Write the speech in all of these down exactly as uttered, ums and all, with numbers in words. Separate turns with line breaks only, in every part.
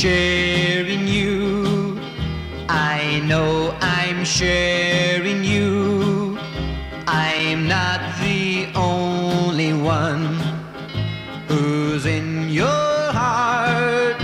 sharing you. I know I'm sharing you. I'm not the only one who's in your heart.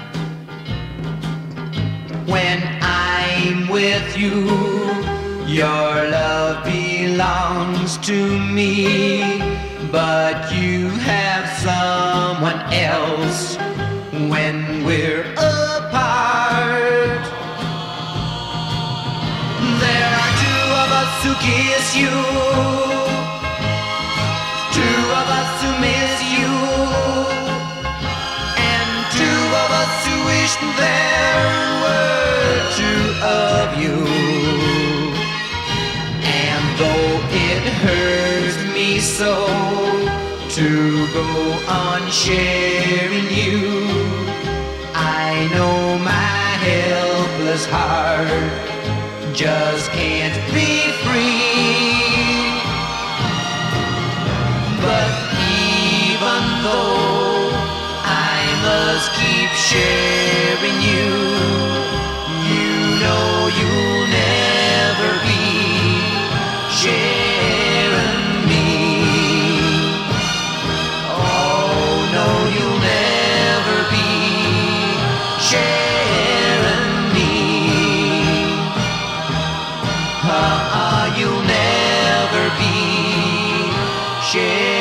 When I'm with you, your love belongs to me, but you have someone else when we're apart. There are two of us who kiss you, two of us who miss you, and two of us who wish there were two of you. And though it hurts me so to go on sharing you, I know my helpless heart just can't be free. But even though I must keep sharing you, you know you'll never be sharing me. Oh no, you'll never be sharing me. Uh-uh, you'll never be sharing.